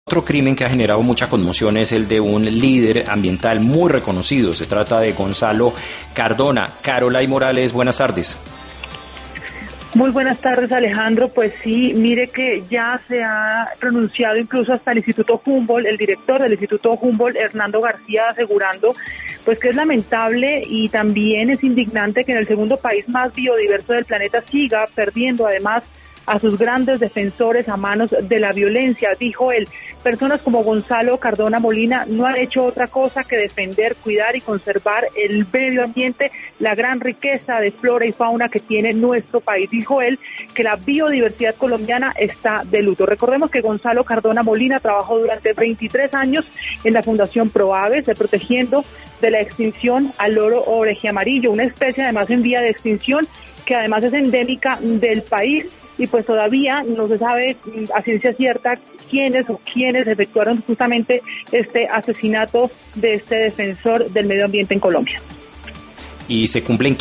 Otro crimen que ha generado mucha conmoción es el de un líder ambiental muy reconocido. Se trata de Gonzalo Cardona. Carolay Morales, buenas tardes. Muy buenas tardes, Alejandro. Pues sí, mire que ya se ha pronunciado incluso hasta el Instituto Humboldt, el director del Instituto Humboldt, Hernando García, asegurando pues que es lamentable y también es indignante que en el segundo país más biodiverso del planeta siga perdiendo además a sus grandes defensores a manos de la violencia. Dijo él, personas como Gonzalo Cardona Molina no han hecho otra cosa que defender, cuidar y conservar el medio ambiente, la gran riqueza de flora y fauna que tiene nuestro país. Dijo él que la biodiversidad colombiana está de luto. Recordemos que Gonzalo Cardona Molina trabajó durante 23 años en la Fundación Proaves, protegiendo de la extinción al loro orejiamarillo, una especie además en vía de extinción que además es endémica del país. Y pues todavía no se sabe a ciencia cierta quiénes efectuaron justamente este asesinato de este defensor del medio ambiente en Colombia. Y se cumplen